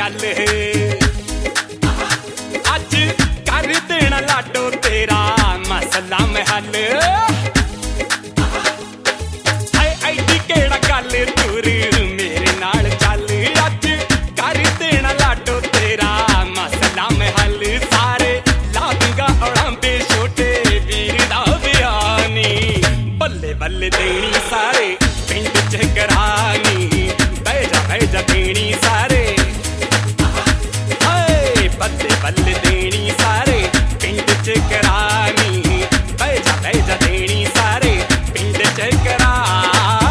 गल अज कर देना लाडो तेरा मसला मैं हल ऐडी केड़ा गल तुर मेरे नाल चल अज कर देना लाडो तेरा मसला मैं हल सारे ला दूंगा उड़ांबे छोटे वीर दा बयानी बल्ले बल्ले देनी सारे पिंड च करानी बह जा देनी सारे बल्ले बल्ले देनी सारे पिंड च करानी बह जा देनी सारे पिंड च करानी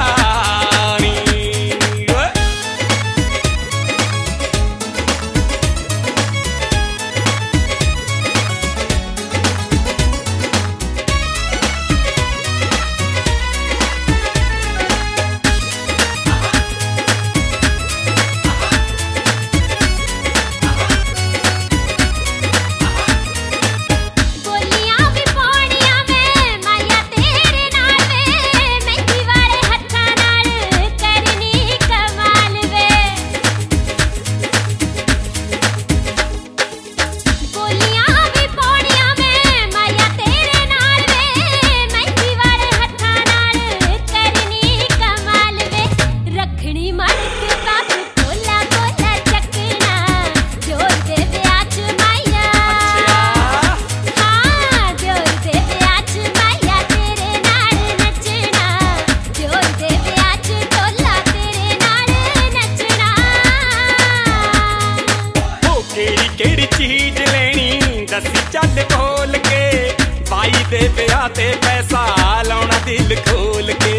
केड़ी चीज लेनी दसी चल बोल के बाई दे ब्याह ते पैसा लाउना दिल खोल के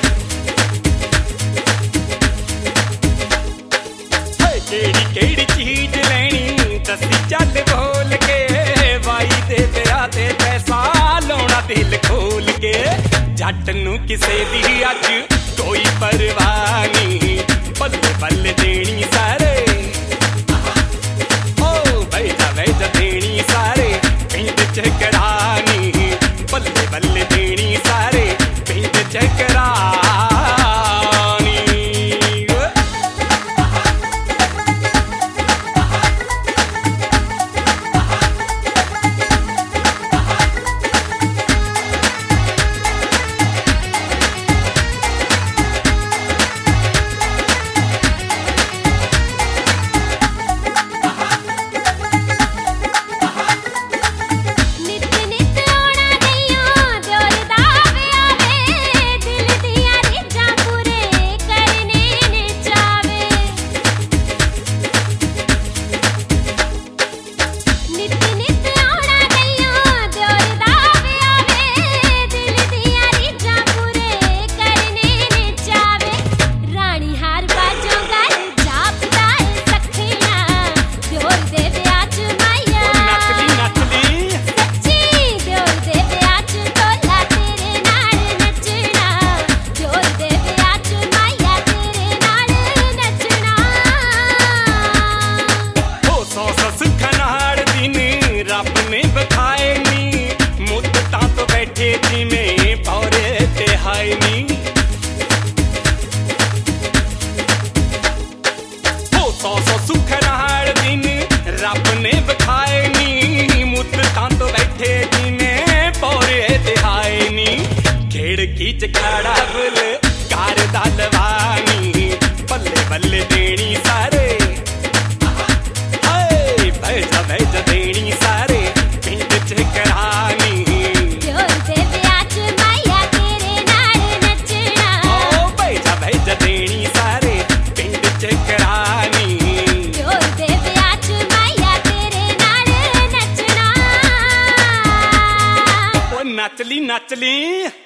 केड़ी चीज लेनी दसी चल बोल के बाई दे ब्याह ते पैसा लाउना दिल खोल के जट नू किसे दी अज कोई परवाह नहीं बल्ले बल्ले देनी सारे देनी सारे पिंड च करानी बल्ले बल्ले देनी सारे पिंड च करानी सुख नाल दिन रब ने बखाए नी मुद्दतां तो बैठे जिने पौरे दिहाए नी खिड़की च खड़ा बुल कार दा लवानी बल्ले बल्ले देनी सारे बह जा देनी सारे पिंड च करानी बह जा देनी सारे पिंड च करानी नचली नचली